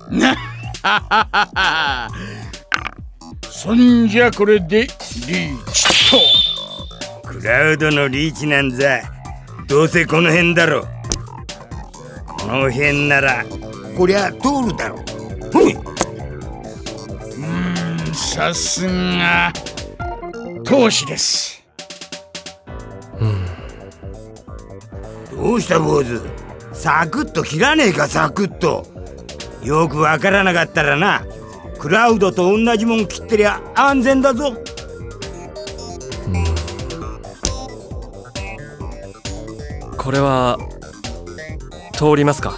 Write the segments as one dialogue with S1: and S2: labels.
S1: なそんじゃこれでリーチと。
S2: クラウドのリーチなんざどうせこの辺だろ。この辺ならこりゃ通るだろ。
S1: さすが投資です。
S2: どうした坊主、サクッと切らねえか。サクッと。よくわからなかったらな、クラウドと同じもん切ってりゃ安全だぞ。
S3: これは通りますか？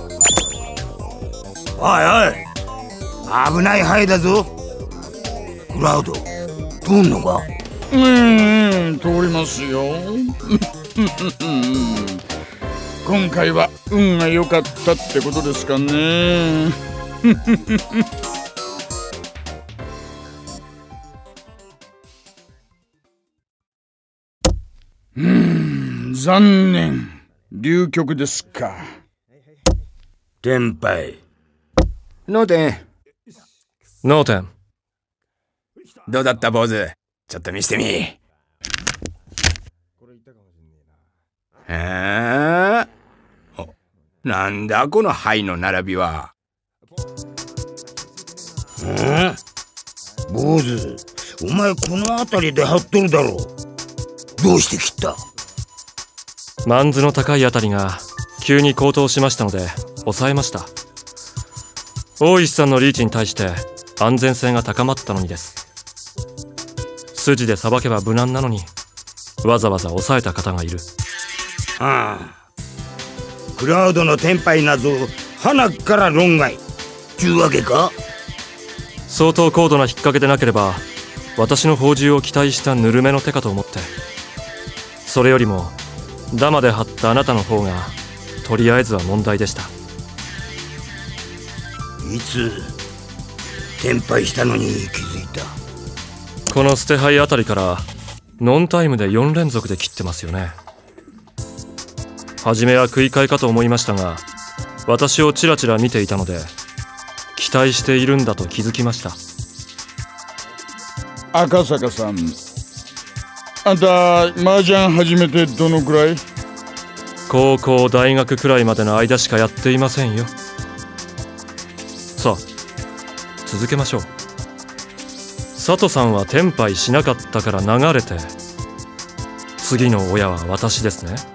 S2: おいおい、危ない範囲だぞ。クラウド通んのか？
S1: 通りますよ。今回は運が良かったってことですかね。残念。流局ですか。
S2: 天杯
S4: 脳天。
S3: 脳天。
S4: どうだった坊主、ちょっと見せてみ。なんだこの牌の並びは。
S2: 坊主、お前この辺りで張っとるだろう。どうして切った？
S3: マンズの高いあたりが急に高騰しましたので抑えました。大石さんのリーチに対して安全性が高まったのにです。筋でさばけば無難なのにわざわざ抑えた方がいる。
S2: クラウドの天杯なぞ花から論外ちゅうわけか？
S3: 相当高度な引っ掛けでなければ私の宝珠を期待したぬるめの手かと思って。それよりもダマで張ったあなたの方がとりあえずは問題でした。
S2: いつ天杯したのに気づいた？
S3: この捨て牌あたりからノンタイムで4連続で切ってますよね。初めは食い替えかと思いましたが、私をチラチラ見ていたので期待しているんだと気づきました。
S1: 赤坂さん、あんた麻雀始めてどのくらい？
S3: 高校大学くらいまでの間しかやっていませんよ。さあ続けましょう。佐藤さんは天杯しなかったから流れて、次の親は私ですね。